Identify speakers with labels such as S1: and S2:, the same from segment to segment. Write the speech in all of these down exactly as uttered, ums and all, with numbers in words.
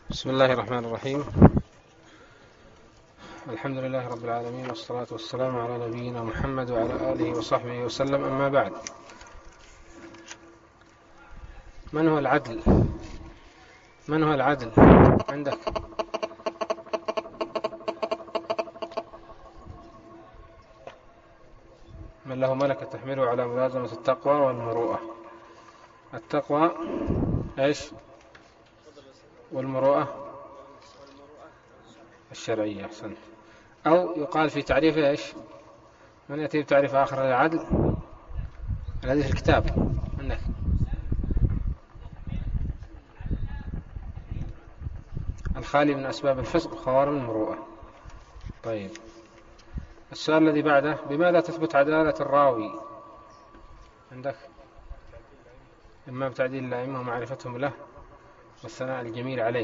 S1: بسم الله الرحمن الرحيم. الحمد لله رب العالمين، والصلاة والسلام على نبينا محمد وعلى آله وصحبه وسلم. أما بعد، من هو العدل؟ من هو العدل عندك؟ من له ملكة تحمله على ملازمة التقوى والمروءة. التقوى ايش؟ والمروءة الشرعية. أحسنت. أو يقال في تعريفه ايش؟ من يأتي بتعريف آخر للعدل الذي في الكتاب عندك؟ الخالي من أسباب الفسق وخوارم المروءة. طيب، السؤال الذي بعده: بماذا تثبت عدالة الراوي عندك؟ إما بتعديل الأئمة ومعرفتهم له والثناء الجميل عليه،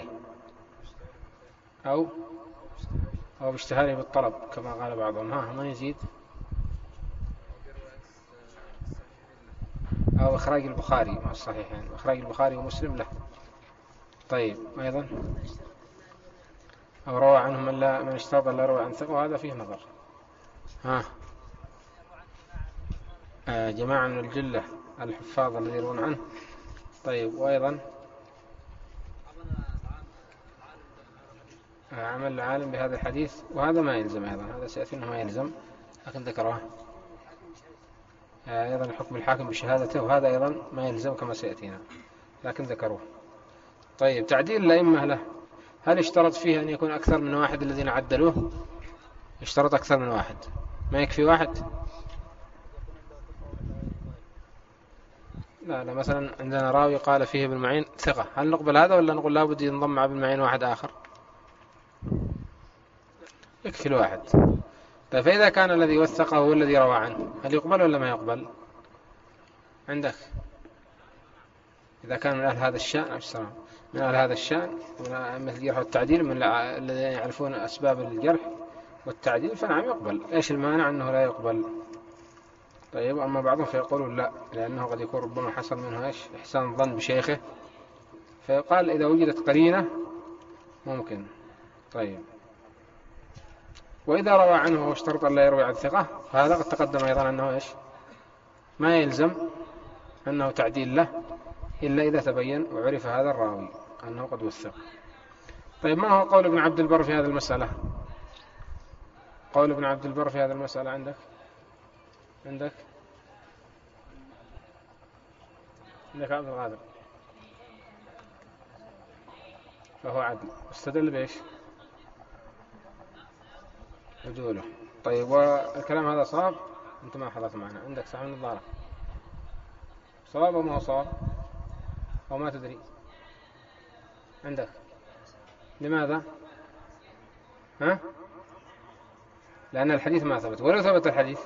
S1: أو أو باشتهاره بالطلب كما قال بعضهم. ها ما يزيد؟ أو إخراج البخاري مع الصحيحين، يعني إخراج البخاري ومسلم له. طيب، أيضا أو روى عنهم من لا من اشترط لا روى عن ثقة، وهذا فيه نظر. ها آه جماعة من الجلة الحفاظ الذي يروون عنه. طيب، وأيضا آه عمل العالم بهذا الحديث، وهذا ما يلزم أيضا، هذا سيأتي أنه ما يلزم لكن ذكره. آه أيضا الحكم الحاكم بشهادته، وهذا أيضا ما يلزم كما سيأتينا لكن ذكروه. طيب، تعديل الأئمة له، هل اشترط فيه أن يكون أكثر من واحد الذين عدلوه؟ اشترط أكثر من واحد، ما يكفي واحد؟ لا لا، مثلا عندنا راوي قال فيه ابن معين ثقة، هل نقبل هذا ولا نقول لابد ينضم مع ابن معين واحد آخر؟ يكفي الواحد. طيب، فإذا كان الذي وثقه هو الذي روى عنه، هل يقبل ولا ما يقبل عندك؟ إذا كان من أهل هذا الشأن من أهل هذا الشأن من أئمة الجرح والتعديل، من الذين يعرفون أسباب الجرح والتعديل، فنعم يقبل. إيش المانع أنه لا يقبل؟ طيب، أما بعضهم فيقولون لا، لأنه قد يكون ربما حصل منه إيش؟ إحسان الظن بشيخه، فيقال إذا وجدت قرينة ممكن. طيب، وإذا روى عنه واشترط أن لا يروي عن ثقة، فهذا قد تقدم أيضا أنه إيش؟ ما يلزم أنه تعديل له إلا إذا تبين وعرف هذا الراوي أنه قد وثق. طيب، ما هو قول ابن عبد البر في هذه المسألة؟ قول ابن عبد البر في هذه المسألة عندك؟ عندك عندك عبد القادر، فهو عدل، استدل بإيش؟ عدوله. طيب، والكلام هذا صواب؟ أنت ما حضرت معنا، عندك صاحب النظارة، صواب أو ما هو صواب أو ما تدري عندك؟ لماذا؟ ها؟ لأن الحديث ما ثبت، ولو ثبت الحديث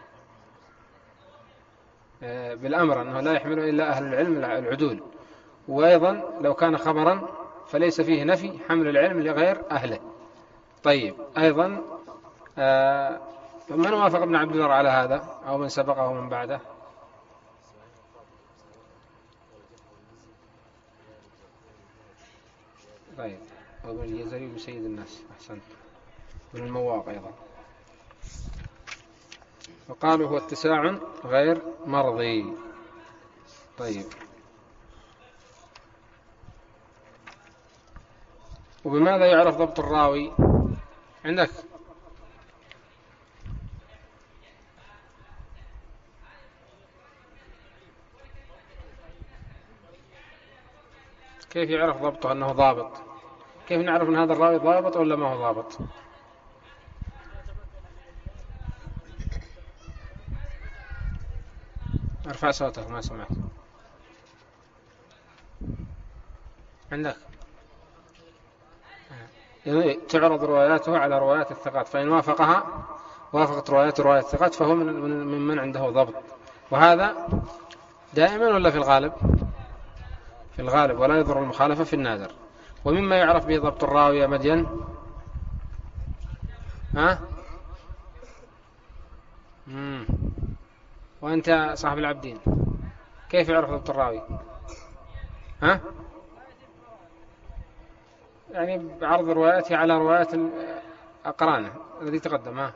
S1: بالأمر أنه لا يحمله إلا أهل العلم العدول، وأيضا لو كان خبرا فليس فيه نفي حمل العلم لغير أهله. طيب، أيضا من وافق ابن عبد البر على هذا أو من سبقه من بعده؟ طيب، وابن الجزري بسيد الناس. أحسنت. ابن المواق أيضا. وقالوا هو اتساع غير مرضي. طيب، وبماذا يعرف ضبط الراوي عندك؟ كيف يعرف ضبطه أنه ضابط؟ كيف نعرف أن هذا الراوي ضابط ولا ما هو ضابط؟ ارفع صوتك، ما سمعت عندك. يعني تعرض رواياته على روايات الثقات، فإن وافقها وافقت روايات روايات الثقات فهو من من عنده ضبط. وهذا دائما ولا في الغالب؟ في الغالب، ولا يضر المخالفة في النادر. ومما يعرف به ضبط الراوي يا مدين؟ ها؟ مم. وأنت صاحب العبدين، كيف يعرف ضبط الراوي؟ ها؟ يعني بعرض روايته على روايات أقرانه الذي تقدم ها،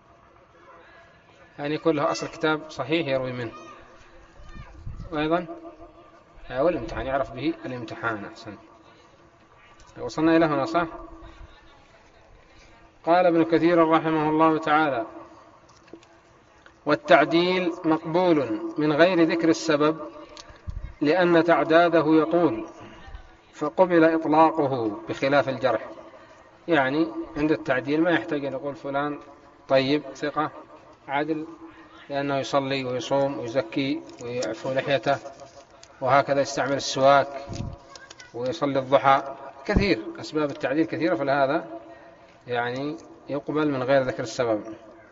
S1: يعني يكون له أصل كتاب صحيح يروي منه. وأيضا والامتحان يعرف به الامتحان. أحسن، وصلنا إلى هنا صح. قال ابن كثير رحمه الله تعالى: والتعديل مقبول من غير ذكر السبب لأن تعداده يطول فقبل إطلاقه بخلاف الجرح. يعني عند التعديل ما يحتاج أن يقول فلان طيب ثقة عدل لأنه يصلي ويصوم ويزكي ويعفو لحيته وهكذا، يستعمل السواك ويصلي الضحى، كثير أسباب التعديل كثيرة، فلهذا يعني يقبل من غير ذكر السبب.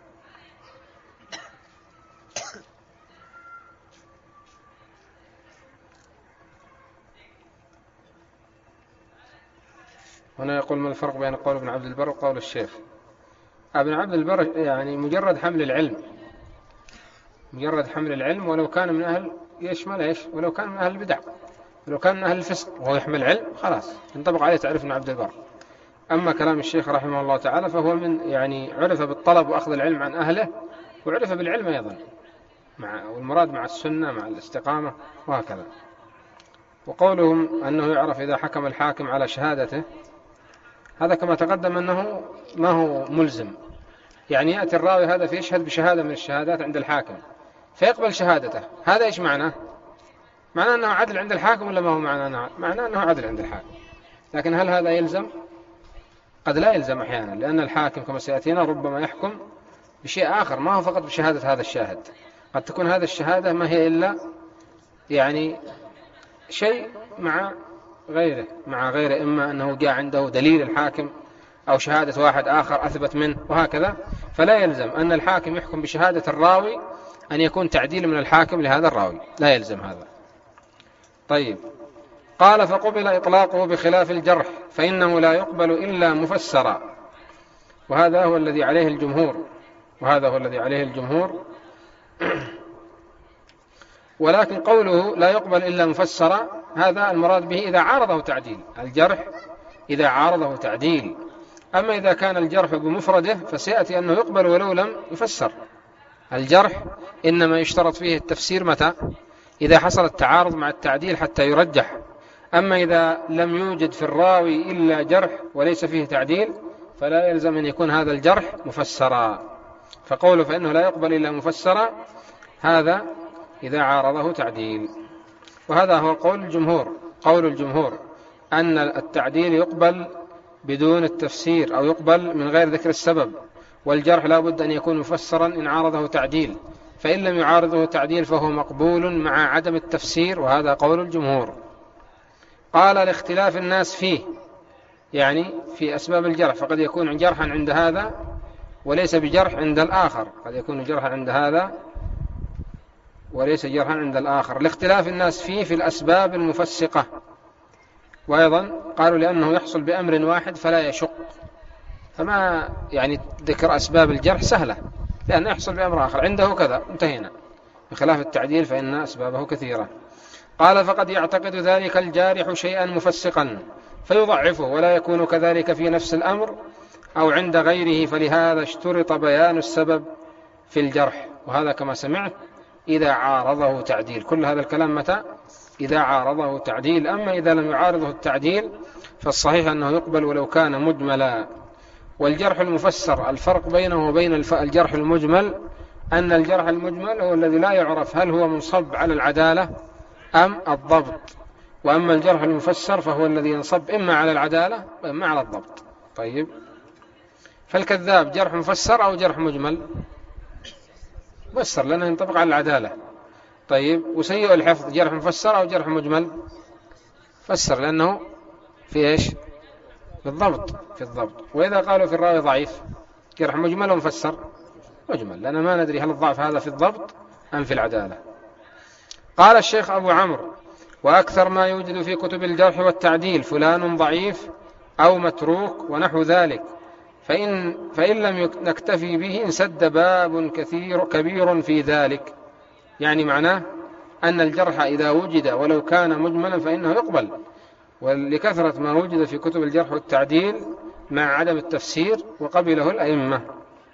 S1: هنا يقول: ما الفرق بين قول ابن عبد البر وقول الشيخ؟ ابن عبد البر يعني مجرد حمل العلم، مجرد حمل العلم، ولو كان من أهل يشمل إيش، ولو كان من أهل البدع، ولو كان من أهل الفسق وهو يحمل العلم خلاص ينطبق عليه تعريف ابن عبد البر. أما كلام الشيخ رحمه الله تعالى فهو من يعني عرف بالطلب وأخذ العلم عن أهله، وعرف بالعلم أيضا، مع والمراد مع السنة مع الاستقامة وهكذا. وقولهم أنه يعرف إذا حكم الحاكم على شهادته، هذا كما تقدم أنه ما هو ملزم، يعني يأتي الراوي هذا فيشهد بشهادة من الشهادات عند الحاكم فيقبل شهادته، هذا إيش معناه؟ معناه أنه عدل عند الحاكم ولا ما هو معناه؟ معناه أنه عدل عند الحاكم. لكن هل هذا يلزم؟ قد لا يلزم أحيانا، لأن الحاكم كما سيأتينا ربما يحكم بشيء آخر ما هو فقط بشهادة هذا الشاهد، قد تكون هذا الشهادة ما هي إلا يعني شيء مع غيره مع غيره إما أنه جاء عنده دليل الحاكم أو شهادة واحد آخر أثبت منه وهكذا، فلا يلزم أن الحاكم يحكم بشهادة الراوي أن يكون تعديل من الحاكم لهذا الراوي، لا يلزم هذا. طيب، قال: فقبل إطلاقه بخلاف الجرح فإنه لا يقبل إلا مفسرا، وهذا هو الذي عليه الجمهور وهذا هو الذي عليه الجمهور ولكن قوله لا يقبل إلا مفسرا هذا المراد به إذا عارضه تعديل، الجرح إذا عارضه تعديل. أما إذا كان الجرح بمفرده فسيأتي أنه يقبل ولو لم يفسر. الجرح إنما يشترط فيه التفسير متى؟ إذا حصل التعارض مع التعديل حتى يرجح. أما إذا لم يوجد في الراوي إلا جرح وليس فيه تعديل فلا يلزم أن يكون هذا الجرح مفسرا. فقوله فإنه لا يقبل إلا مفسرا هذا إذا عارضه تعديل، وهذا هو قول الجمهور. قول الجمهور أن التعديل يقبل بدون التفسير أو يقبل من غير ذكر السبب، والجرح لا بد أن يكون مفسرا إن عارضه تعديل، فإن لم يعارضه تعديل فهو مقبول مع عدم التفسير، وهذا قول الجمهور. قال: لاختلاف الناس فيه، يعني في أسباب الجرح، فقد يكون جرحا عند هذا وليس بجرح عند الآخر، قد يكون جرحا عند هذا وليس جرحا عند الآخر، لاختلاف الناس فيه في الأسباب المفسقة. وأيضا قالوا لأنه يحصل بأمر واحد فلا يشق، فما يعني ذكر أسباب الجرح سهلة لأنه يحصل بأمر آخر عنده كذا انتهينا، بخلاف التعديل فإن أسبابه كثيرة. قال: فقد يعتقد ذلك الجارح شيئا مفسقا فيضعفه، ولا يكون كذلك في نفس الأمر أو عند غيره، فلهذا اشترط بيان السبب في الجرح، وهذا كما سمعت إذا عارضه تعديل. كل هذا الكلام متى؟ إذا عارضه تعديل. أما إذا لم يعارضه التعديل فالصحيح أنه يقبل ولو كان مجملا. والجرح المفسر الفرق بينه وبين الجرح المجمل أن الجرح المجمل هو الذي لا يعرف هل هو منصب على العدالة أم الضبط، وأما الجرح المفسر فهو الذي ينصب إما على العدالة وإما على الضبط. طيب، فالكذاب جرح مفسر أو جرح مجمل؟ مفسر لأنه ينطبق على العدالة. طيب، وسيء الحفظ جرح مفسر أو جرح مجمل؟ فسر لأنه في إيش؟ بالضبط، في الضبط. وإذا قالوا في الراوي ضعيف جرح مجمل ومفسر؟ مجمل، لأن ما ندري هل الضعف هذا في الضبط أم في العدالة. قال الشيخ أبو عمرو: وأكثر ما يوجد في كتب الجرح والتعديل فلان ضعيف أو متروك ونحو ذلك، فإن, فإن لم نكتفي به انسد باب كثير كبير في ذلك. يعني معناه أن الجرح إذا وجد ولو كان مجملا فإنه يقبل، ولكثرة ما وجد في كتب الجرح والتعديل مع عدم التفسير، وقبله الأئمة.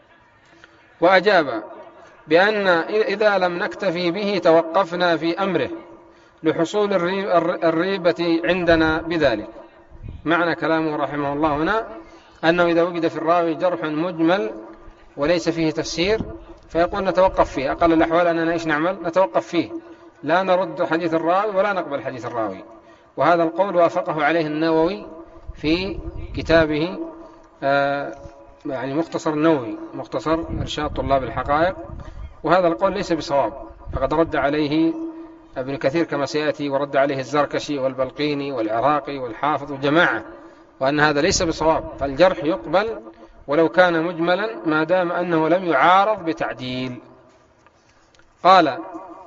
S1: وأجاب بأن إذا لم نكتفي به توقفنا في أمره لحصول الريبة عندنا بذلك. معنى كلامه رحمه الله هنا أنه إذا وجد في الراوي جرح مجمل وليس فيه تفسير فيقول نتوقف فيه. أقل الأحوال أننا إيش نعمل؟ نتوقف فيه، لا نرد حديث الراوي ولا نقبل حديث الراوي. وهذا القول وافقه عليه النووي في كتابه آه يعني مختصر النووي، مختصر إرشاد طلاب الحقائق. وهذا القول ليس بصواب، فقد رد عليه ابن كثير كما سيأتي، ورد عليه الزركشي والبلقيني والعراقي والحافظ وجماعة، وأن هذا ليس بصواب. فالجرح يقبل ولو كان مجملا ما دام أنه لم يعارض بتعديل. قال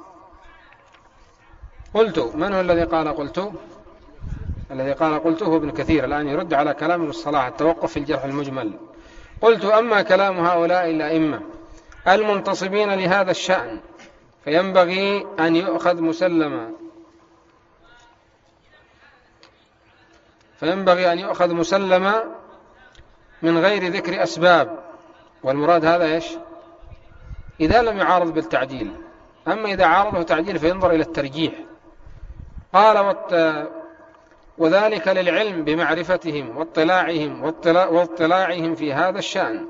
S1: قلت، من هو الذي قال قلت؟ الذي قال قلت هو ابن كثير، الآن يرد على كلام ابن الصلاح التوقف في الجرح المجمل. قلت أما كلام هؤلاء الأئمة المنتصبين لهذا الشأن فينبغي أن يؤخذ مسلما فينبغي أن يؤخذ مسلما من غير ذكر أسباب. والمراد هذا إيش؟ إذا لم يعارض بالتعديل. أما إذا عارضه تعديل فينظر إلى الترجيح. قال وذلك للعلم بمعرفتهم واطلاعهم واطلاعهم في هذا الشأن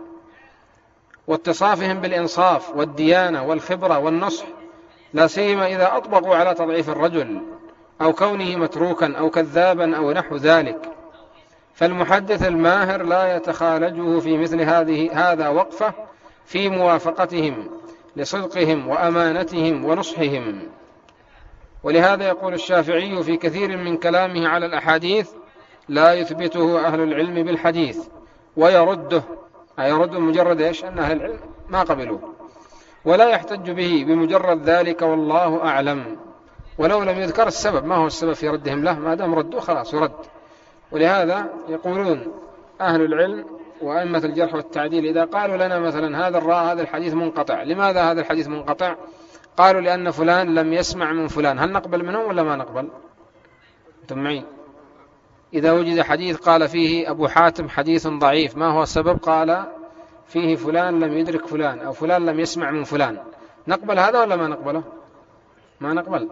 S1: واتصافهم بالإنصاف والديانة والخبرة والنصح، لا سيما إذا أطبقوا على تضعيف الرجل أو كونه متروكا أو كذابا أو نحو ذلك. فالمحدث الماهر لا يتخالجه في مثل هذه هذا وقفة في موافقتهم لصدقهم وأمانتهم ونصحهم. ولهذا يقول الشافعي في كثير من كلامه على الأحاديث لا يثبته أهل العلم بالحديث ويرده، أي يرد مجرد إيش؟ أن أهل العلم ما قبلوه، ولا يحتج به بمجرد ذلك والله أعلم، ولو لم يذكر السبب. ما هو السبب في ردهم له؟ ما دام ردوا خلاص يرد. ولهذا يقولون أهل العلم وأئمة الجرح والتعديل إذا قالوا لنا مثلا هذا الراء هذا الحديث منقطع، لماذا هذا الحديث منقطع؟ قالوا لأن فلان لم يسمع من فلان. هل نقبل منهم ولا ما نقبل؟ أنتم معي؟ إذا وجد حديث قال فيه أبو حاتم حديث ضعيف، ما هو السبب؟ قال فيه فلان لم يدرك فلان أو فلان لم يسمع من فلان. نقبل هذا ولا ما نقبله؟ ما نقبل.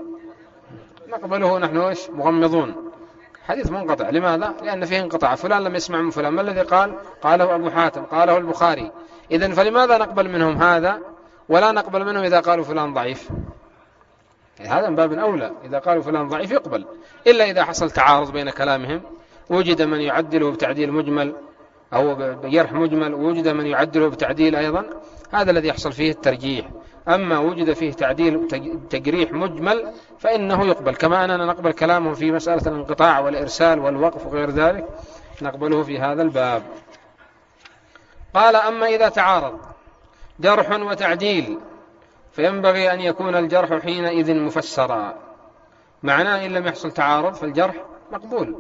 S1: نقبله نحن إيش؟ مغمضون. حديث منقطع. لماذا؟ لأن فيه انقطاع، فلان لم يسمع من فلان. ما الذي قال؟ قاله أبو حاتم، قاله البخاري. إذن فلماذا نقبل منهم هذا ولا نقبل منهم إذا قالوا فلان ضعيف؟ هذا من باب أولى. إذا قالوا فلان ضعيف يقبل، إلا إذا حصل تعارض بين كلامهم، وجد من يعدله بتعديل مجمل أو بجرح مجمل، ووجد من يعدله بتعديل أيضا، هذا الذي يحصل فيه الترجيح. أما وجد فيه تعديل تجريح مجمل فإنه يقبل، كما أننا نقبل كلامه في مسألة الانقطاع والإرسال والوقف وغير ذلك، نقبله في هذا الباب. قال أما إذا تعارض جرح وتعديل فينبغي أن يكون الجرح حينئذ مفسرا. معناه إن لم يحصل تعارض فالجرح مقبول،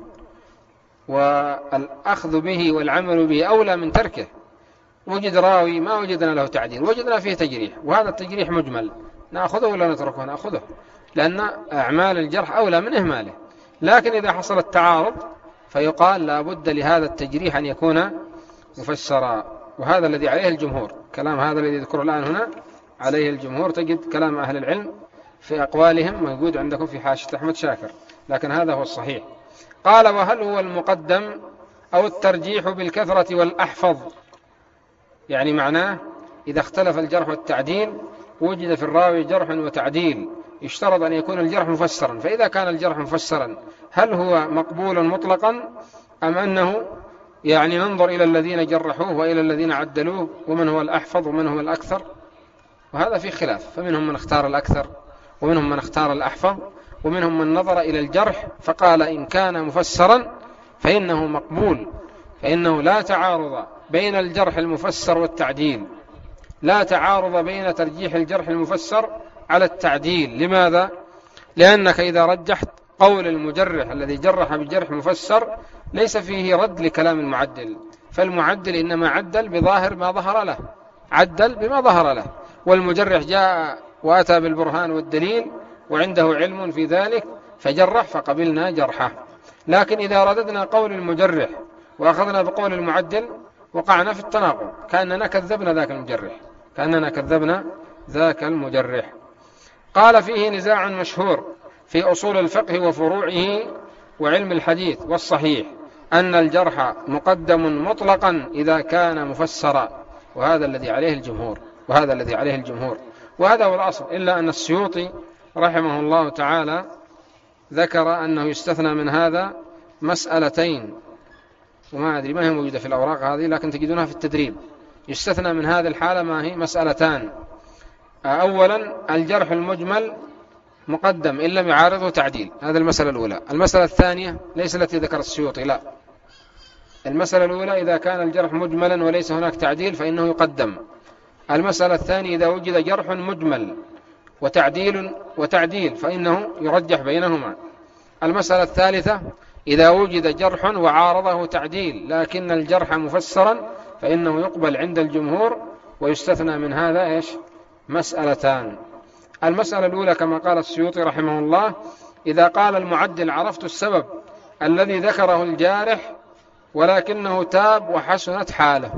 S1: والأخذ به والعمل به أولى من تركه. وجد راوي ما وجدنا له تعديل، وجدنا فيه تجريح، وهذا التجريح مجمل، نأخذه ولا نتركه؟ نأخذه، لأن أعمال الجرح أولى من إهماله. لكن إذا حصل التعارض فيقال لا بد لهذا التجريح أن يكون مفسرا. وهذا الذي عليه الجمهور، كلام هذا الذي يذكره الآن هنا عليه الجمهور. تجد كلام أهل العلم في أقوالهم موجود عندكم في حاشية أحمد شاكر، لكن هذا هو الصحيح. قال وهل هو المقدم أو الترجيح بالكثرة والأحفظ؟ يعني معناه إذا اختلف الجرح والتعديل وجد في الراوي جرح وتعديل، يشترط أن يكون الجرح مفسرا. فإذا كان الجرح مفسرا هل هو مقبول مطلقا أم أنه يعني ننظر إلى الذين جرحوه وإلى الذين عدلوه ومن هو الأحفظ ومن هو الأكثر؟ وهذا في خلاف، فمنهم من اختار الأكثر ومنهم من اختار الأحفظ ومنهم من نظر إلى الجرح فقال إن كان مفسرا فإنه مقبول، فإنه لا تعارض بين الجرح المفسر والتعديل، لا تعارض بين ترجيح الجرح المفسر على التعديل. لماذا؟ لأنك إذا رجحت قول المجرح الذي جرح بجرح مفسر ليس فيه رد لكلام المعدل، فالمعدل إنما عدل بظاهر ما ظهر له، عدل بما ظهر له، والمجرح جاء وأتى بالبرهان والدليل وعنده علم في ذلك فجرح فقبلنا جرحه. لكن إذا رددنا قول المجرح وأخذنا بقول المعدل وقعنا في التناقض، كأننا كذبنا ذاك المجرح كأننا كذبنا ذاك المجرح. قال فيه نزاع مشهور في أصول الفقه وفروعه وعلم الحديث والصحيح أن الجرح مقدم مطلقا إذا كان مفسرا، وهذا الذي عليه الجمهور وهذا الذي عليه الجمهور وهذا هو الأصل، إلا أن السيوطي رحمه الله تعالى ذكر أنه يستثنى من هذا مسألتين، وما أدري ما هي موجودة في الأوراق هذه لكن تجدونها في التدريب. يستثنى من هذه الحالة ما هي مسألتان: أولا الجرح المجمل مقدم إن لم يعارضه تعديل، هذا المسألة الأولى. المسألة الثانية ليس التي ذكر السيوطي، لا، المسألة الأولى إذا كان الجرح مجملا وليس هناك تعديل فإنه يقدم. المسألة الثانية إذا وجد جرح مجمل وتعديل وتعديل فإنه يرجح بينهما. المسألة الثالثة إذا وجد جرح وعارضه تعديل لكن الجرح مفسرا فإنه يقبل عند الجمهور، ويستثنى من هذا إيش؟ مسألتان. المسألة الأولى كما قال السيوطي رحمه الله: إذا قال المعدل عرفت السبب الذي ذكره الجارح ولكنه تاب وحسنت حاله.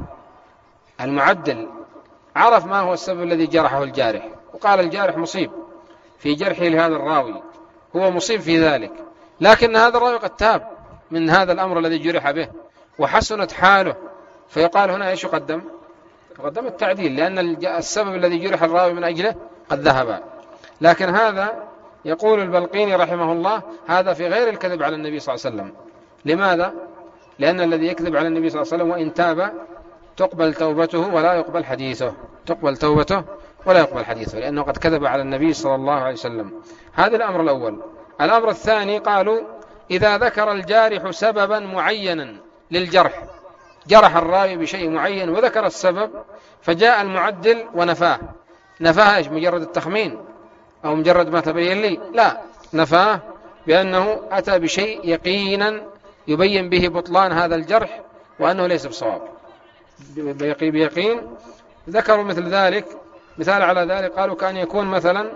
S1: المعدل عرف ما هو السبب الذي جرحه الجارح، وقال الجارح مصيب في جرحه لهذا الراوي، هو مصيب في ذلك، لكن هذا الراوي قد تاب من هذا الأمر الذي جرح به وحسنت حاله، فيقال هنا إيش يقدم؟ يقدم التعديل، لأن السبب الذي جرح الراوي من أجله قد ذهب. لكن هذا يقول البلقيني رحمه الله هذا في غير الكذب على النبي صلى الله عليه وسلم. لماذا؟ لأن الذي يكذب على النبي صلى الله عليه وسلم وإن تاب تقبل توبته ولا يقبل حديثه، تقبل توبته ولا يقبل حديثه، لأنه قد كذب على النبي صلى الله عليه وسلم. هذا الأمر الأول. الأمر الثاني قالوا إذا ذكر الجارح سببا معينا للجرح، جرح الراوي بشيء معين وذكر السبب، فجاء المعدل ونفاه. نفاه إيش؟ مجرد التخمين أو مجرد ما تبين لي؟ لا، نفاه بأنه أتى بشيء يقينا يبين به بطلان هذا الجرح وأنه ليس بصواب بيقين. ذكروا مثل ذلك، مثال على ذلك قالوا كأن يكون مثلا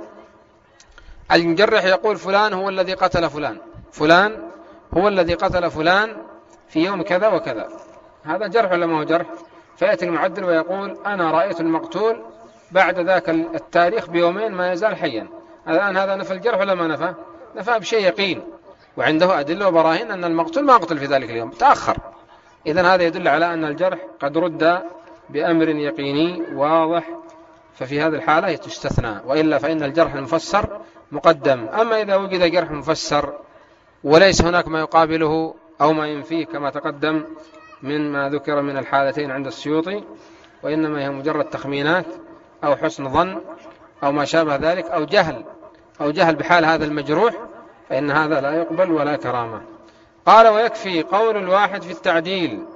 S1: المجرح يقول فلان هو الذي قتل فلان، فلان هو الذي قتل فلان في يوم كذا وكذا، هذا جرح ولا ما هو جرح؟ فيأتي المعدل ويقول أنا رأيت المقتول بعد ذاك التاريخ بيومين ما يزال حيا. الآن هذا نفى الجرح ولا ما نفى؟ نفى بشيء يقين وعنده أدلة وبراهين أن المقتول ما قتل في ذلك اليوم، تأخر. إذن هذا يدل على أن الجرح قد رد بأمر يقيني واضح، ففي هذه الحالة تستثنى، وإلا فإن الجرح المفسر مقدم. أما إذا وجد جرح مفسر وليس هناك ما يقابله أو ما ينفيه كما تقدم من ما ذكر من الحالتين عند السيوطي، وإنما هي مجرد تخمينات أو حسن ظن أو ما شابه ذلك أو جهل أو جهل بحال هذا المجروح، فإن هذا لا يقبل ولا كرامة. قال ويكفي قول الواحد في التعديل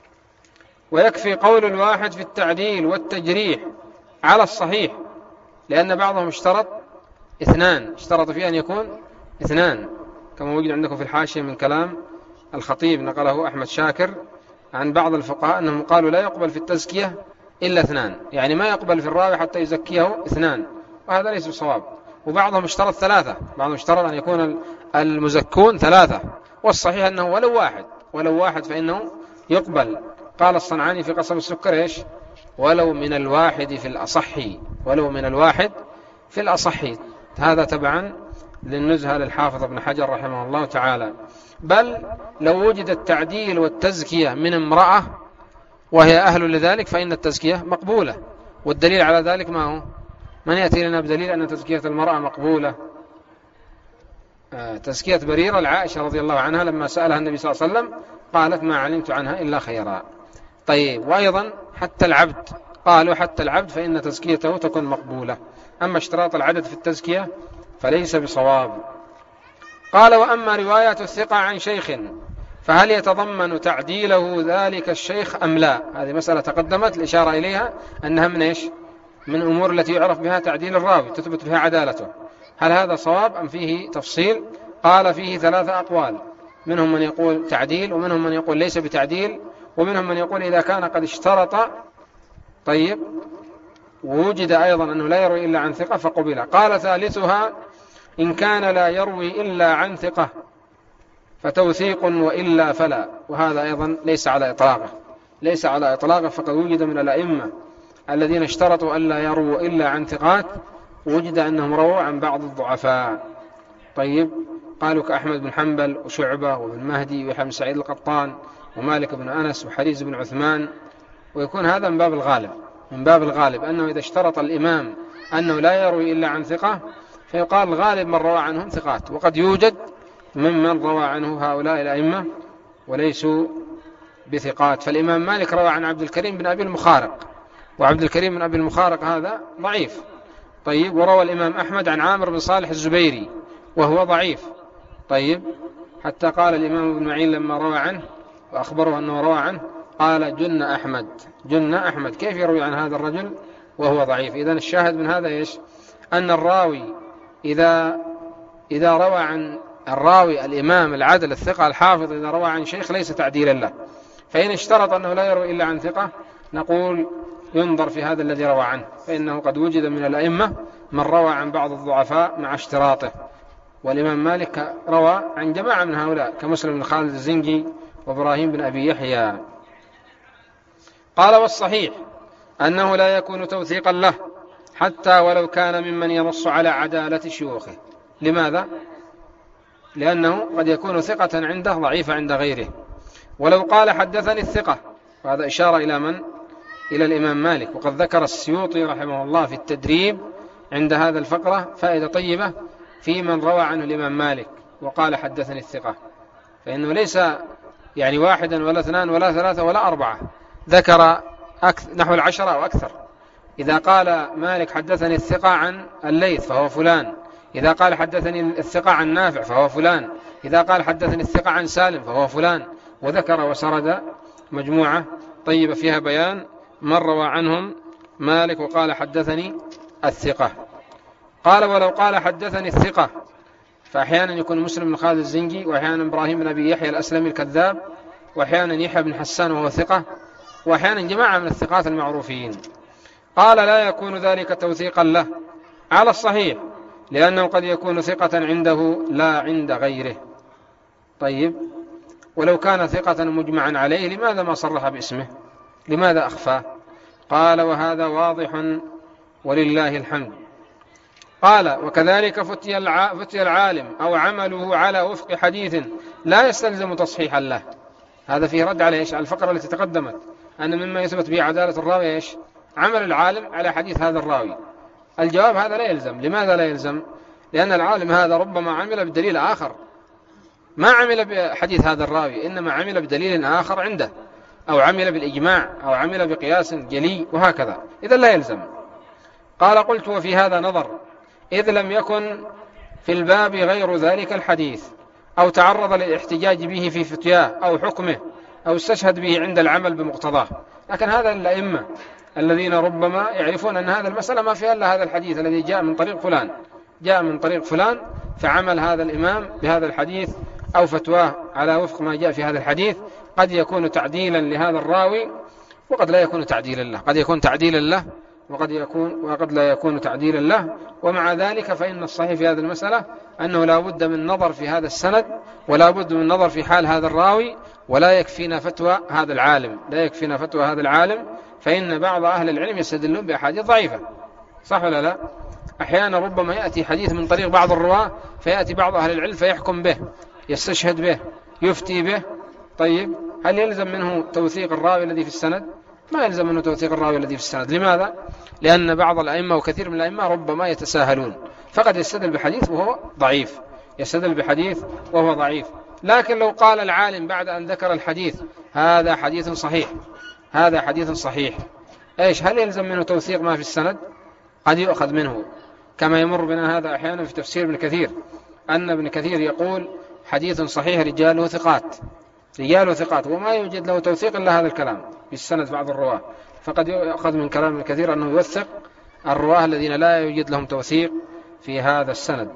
S1: ويكفي قول الواحد في التعديل والتجريح على الصحيح، لأن بعضهم اشترط اثنان، اشترط فيه أن يكون اثنان كما وجد عندكم في الحاشية من كلام الخطيب، نقله أحمد شاكر عن بعض الفقهاء أنهم قالوا لا يقبل في التزكية إلا اثنان، يعني ما يقبل في الراوي حتى يزكيه اثنان، وهذا ليس بصواب. وبعضهم اشترط ثلاثة، بعضهم اشترط أن يكون المزكون ثلاثة، والصحيح أنه ولو واحد ولو واحد فإنه يقبل. قال الصنعاني في قصب السكر إيش؟ ولو من الواحد في الأصح، ولو من الواحد في الأصح. هذا تبعا للنزهة للحافظ ابن حجر رحمه الله تعالى. بل لو وجد التعديل والتزكية من امرأة وهي أهل لذلك فإن التزكية مقبولة، والدليل على ذلك ما هو؟ من يأتي لنا بدليل أن تزكية المرأة مقبولة؟ آه تزكية بريرة العائشة رضي الله عنها لما سألها النبي صلى الله عليه وسلم قالت ما علمت عنها إلا خيرا. طيب، وأيضا حتى العبد، قالوا حتى العبد فإن تزكيته تكون مقبولة، أما اشتراط العدد في التزكية فليس بصواب. قال وأما رواية الثقة عن شيخ فهل يتضمن تعديله ذلك الشيخ أم لا؟ هذه مسألة تقدمت الإشارة إليها أنها من إيش؟ من أمور التي يعرف بها تعديل الراوي تثبت بها عدالته. هل هذا صواب أم فيه تفصيل؟ قال فيه ثلاثة أقوال، منهم من يقول تعديل، ومنهم من يقول ليس بتعديل، ومنهم من يقول إذا كان قد اشترط طيب ووجد أيضا أنه لا يروي إلا عن ثقة فقبل. قال ثالثها إن كان لا يروي إلا عن ثقة فتوثيق وإلا فلا، وهذا أيضا ليس على إطلاقه، ليس على إطلاقه، فقد وجد من الأئمة الذين اشترطوا ألا يروا إلا عن ثقات، وجد أنهم رووا عن بعض الضعفاء. طيب، قالوا كأحمد بن حنبل وشعبة وابن مهدي ويحيى بن سعيد القطان ومالك بن أنس وحريز بن عثمان. ويكون هذا من باب الغالب، من باب الغالب أنه إذا اشترط الإمام أنه لا يروي إلا عن ثقة فيقال الغالب من روى عنهم ثقات، وقد يوجد ممن روى عنه هؤلاء الأئمة وليسوا بثقات. فالإمام مالك روى عن عبد الكريم بن أبي المخارق، وعبد الكريم بن أبي المخارق هذا ضعيف. طيب، وروى الإمام أحمد عن عامر بن صالح الزبيري وهو ضعيف. طيب، حتى قال الإمام ابن معين لما روى عنه وأخبره أنه روى عنه قال جن أحمد، جن أحمد، كيف يروي عن هذا الرجل وهو ضعيف؟ إذن الشاهد من هذا إيش؟ أن الراوي إذا إذا روى عن الراوي الإمام العدل الثقة الحافظ إذا روى عن شيخ ليس تعديلا له، فإن اشترط أنه لا يروي إلا عن ثقة نقول ينظر في هذا الذي روى عنه، فإنه قد وجد من الأئمة من روى عن بعض الضعفاء مع اشتراطه. والإمام مالك روى عن جماعة من هؤلاء كمسلم بن خالد الزنجي وإبراهيم بن أبي يحيى. قال والصحيح أنه لا يكون توثيقا له حتى ولو كان ممن ينص على عدالة شيوخه. لماذا؟ لأنه قد يكون ثقة عنده ضعيفة عند غيره. ولو قال حدثني الثقة، وهذا إشارة إلى من؟ إلى الإمام مالك. وقد ذكر السيوطي رحمه الله في التدريب عند هذا الفقرة فائدة طيبة في من روى عنه الإمام مالك وقال حدثني الثقة، فإنه ليس يعني واحدا ولا اثنان ولا ثلاثة ولا أربعة، ذكر نحو العشرة أو أكثر. إذا قال مالك حدثني الثقة عن الليث فهو فلان، إذا قال حدثني الثقة عن نافع فهو فلان، إذا قال حدثني الثقة عن سالم فهو فلان، وذكر وسرد مجموعة طيبة فيها بيان من روى عنهم مالك وقال حدثني الثقة. قال ولو قال حدثني الثقة، فأحيانا يكون مسلم بن خالد الزنجي، وأحيانا إبراهيم بن أبي يحيى الأسلمي الكذاب، وأحيانا يحيى بن حسان وهو ثقة، وأحيانا جماعة من الثقات المعروفين. قال لا يكون ذلك توثيقا له على الصحيح، لأنه قد يكون ثقة عنده لا عند غيره. طيب، ولو كان ثقة مجمعا عليه لماذا ما صرح باسمه؟ لماذا أخفاه؟ قال وهذا واضح ولله الحمد. قال وكذلك فتي العالم أو عمله على وفق حديث لا يستلزم تصحيحا له. هذا فيه رد على إيش؟ على الفقرة التي تقدمت، أن مما يثبت به عدالة الراوي إيش؟ عمل العالم على حديث هذا الراوي. الجواب هذا لا يلزم. لماذا لا يلزم؟ لأن العالم هذا ربما عمل بدليل آخر، ما عمل بحديث هذا الراوي، إنما عمل بدليل آخر عنده، أو عمل بالإجماع، أو عمل بقياس جلي، وهكذا. إذا لا يلزم. قال قلت وفي هذا نظر، إذ لم يكن في الباب غير ذلك الحديث، أو تعرض للاحتجاج به في فتياه أو حكمه، أو استشهد به عند العمل بمقتضاه. لكن هذا الأئمة الذين ربما يعرفون أن هذا المسألة ما فيها إلا هذا الحديث الذي جاء من طريق فلان، جاء من طريق فلان، فعمل هذا الإمام بهذا الحديث أو فتواه على وفق ما جاء في هذا الحديث، قد يكون تعديلا لهذا الراوي وقد لا يكون تعديلا له، قد يكون تعديلا له وقد يكون وقد لا يكون تعديلا له. ومع ذلك فإن الصحيح في هذه المسألة أنه لا بد من نظر في هذا السند، ولا بد من نظر في حال هذا الراوي، ولا يكفينا فتوى هذا العالم، لا يكفينا فتوى هذا العالم، فإن بعض أهل العلم يستدلون بأحاديث ضعيفة، صح ولا لا؟ أحيانا ربما يأتي حديث من طريق بعض الرواة، فيأتي بعض أهل العلم فيحكم به، يستشهد به، يفتي به. طيب، هل يلزم منه توثيق الراوي الذي في السند؟ ما يلزم منه توثيق الراوي الذي في السند. لماذا؟ لأن بعض الأئمة وكثير من الأئمة ربما يتساهلون، فقد يستدل بحديث وهو ضعيف، يستدل بحديث وهو ضعيف. لكن لو قال العالم بعد أن ذكر الحديث هذا حديث صحيح، هذا حديث صحيح، إيش؟ هل يلزم منه توثيق ما في السند؟ قد يؤخذ منه، كما يمر بنا هذا أحيانا في تفسير ابن كثير، أن ابن كثير يقول حديث صحيح رجاله ثقات، رجاله ثقات، وما يوجد له توثيق إلا هذا الكلام في السند بعض الرواه، فقد يؤخذ من كلام ابن كثير أنه يوثق الرواه الذين لا يوجد لهم توثيق في هذا السند.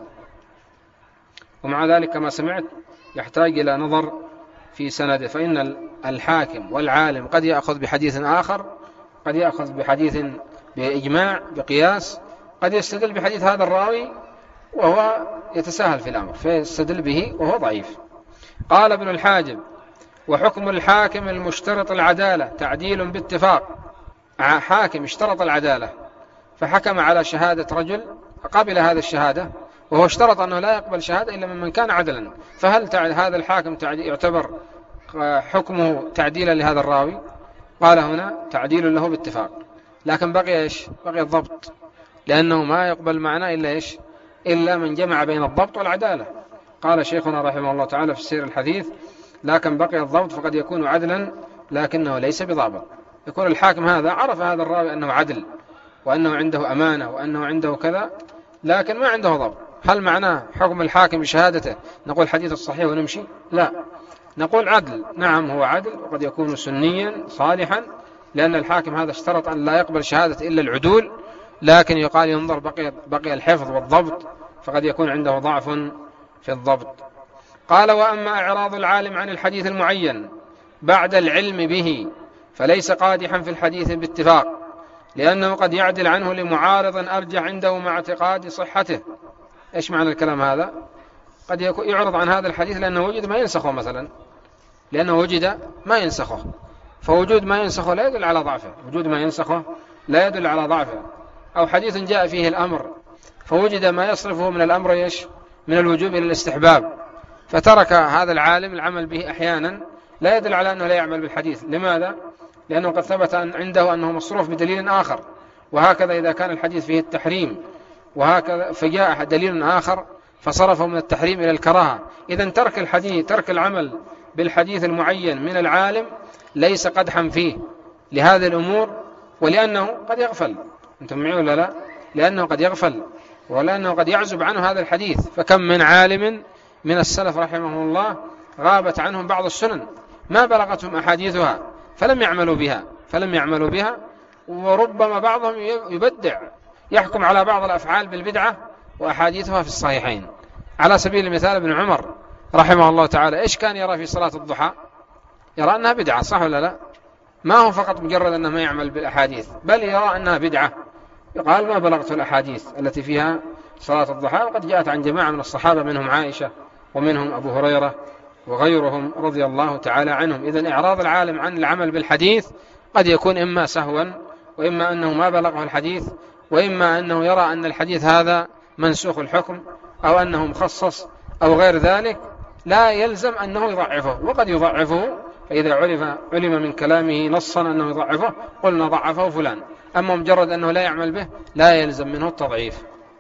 S1: ومع ذلك كما سمعت يحتاج إلى نظر في سنده، فإن الحاكم والعالم قد يأخذ بحديث آخر، قد يأخذ بحديث بإجماع بقياس، قد يستدل بحديث هذا الراوي وهو يتساهل في الأمر فيستدل به وهو ضعيف. قال ابن الحاجب: وحكم الحاكم المشترط العدالة تعديل باتفاق. حاكم اشترط العدالة فحكم على شهادة رجل قبل هذا الشهادة، وهو اشترط أنه لا يقبل شهادة إلا ممن كان عدلا، فهل هذا الحاكم يعتبر حكمه تعديلا لهذا الراوي؟ قال هنا تعديل له باتفاق، لكن بقي إيش؟ بقي الضبط، لأنه ما يقبل معنا إلا إيش؟ إلا من جمع بين الضبط والعدالة. قال شيخنا رحمه الله تعالى في السير الحديث: لكن بقي الضبط فقد يكون عدلا لكنه ليس بضابط. يكون الحاكم هذا عرف هذا الراوي أنه عدل وأنه عنده أمانة وأنه عنده كذا، لكن ما عنده ضبط. هل معناه حكم الحاكم بشهادته نقول حديث الصحيح ونمشي؟ لا، نقول عدل. نعم هو عدل، وقد يكون سنيا صالحا، لأن الحاكم هذا اشترط أن لا يقبل شهادة إلا العدول، لكن يقال ينظر بقي, بقي الحفظ والضبط، فقد يكون عنده ضعف في الضبط. قال: وأما إعراض العالم عن الحديث المعين بعد العلم به فليس قادحا في الحديث باتفاق، لأنه قد يعدل عنه لمعارض أرجح عنده مع اعتقاد صحته. إيش معنى الكلام هذا؟ قد يعرض عن هذا الحديث لأنه وجد ما ينسخه مثلا، لأنه وجد ما ينسخه، فوجود ما ينسخه لا يدل على ضعفه، وجود ما ينسخه لا يدل على ضعفه. أو حديث جاء فيه الأمر فوجد ما يصرفه من الأمر يش من الوجوب إلى الاستحباب، فترك هذا العالم العمل به أحيانا، لا يدل على أنه لا يعمل بالحديث. لماذا؟ لأنه قد ثبت عنده أنه مصروف بدليل آخر. وهكذا إذا كان الحديث فيه التحريم وهكذا فجاء دليل آخر فصرفه من التحريم إلى الكراهة، إذن ترك الحديث ترك العمل بالحديث المعين من العالم ليس قدحا فيه لهذه الأمور، ولأنه قد يغفل. أنتم معي ولا لا؟ لأنه قد يغفل، ولأنه قد يعزب عنه هذا الحديث. فكم من عالم من السلف رحمه الله غابت عنهم بعض السنن ما بلغتهم أحاديثها فلم يعملوا بها فلم يعملوا بها وربما بعضهم يبدع، يحكم على بعض الأفعال بالبدعة وأحاديثها في الصحيحين. على سبيل المثال ابن عمر رحمه الله تعالى إيش كان يرى في صلاة الضحى؟ يرى أنها بدعة، صح ولا لا؟ ما هو فقط مجرد أنه ما يعمل بالأحاديث، بل يرى أنها بدعة. يقال: ما بلغت الأحاديث التي فيها صلاة الضحى، وقد جاءت عن جماعة من الصحابة منهم عائشة ومنهم أبو هريرة وغيرهم رضي الله تعالى عنهم. إذن إعراض العالم عن العمل بالحديث قد يكون إما سهوا، وإما أنه ما بلغه الحديث، وإما أنه يرى أن الحديث هذا منسوخ الحكم أو أنه مخصص أو غير ذلك، لا يلزم أنه يضعفه، وقد يضعفه. فإذا علم, علم من كلامه نصا أنه يضعفه قلنا ضعفه فلان، أما مجرد أنه لا يعمل به لا يلزم منه التضعيف.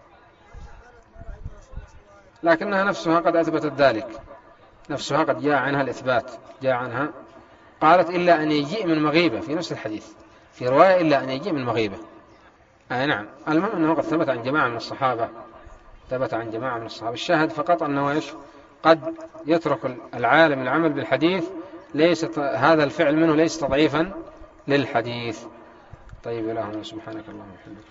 S1: لكنها نفسها قد أثبتت ذلك، نفسها قد جاء عنها الإثبات، جاء عنها قالت: إلا أن يجيء من مغيبة، في نفس الحديث في رواية إلا أن يجيء من مغيبة. أي نعم، المهم أنه قد ثبت عن جماعة من الصحابة، ثبت عن جماعة من الصحابة. الشاهد فقط أنه إيش؟ قد يترك العالم العمل بالحديث، ليس هذا الفعل منه ليس تضعيفا للحديث. طيب، اللهم سبحانك اللهم وبحمدك.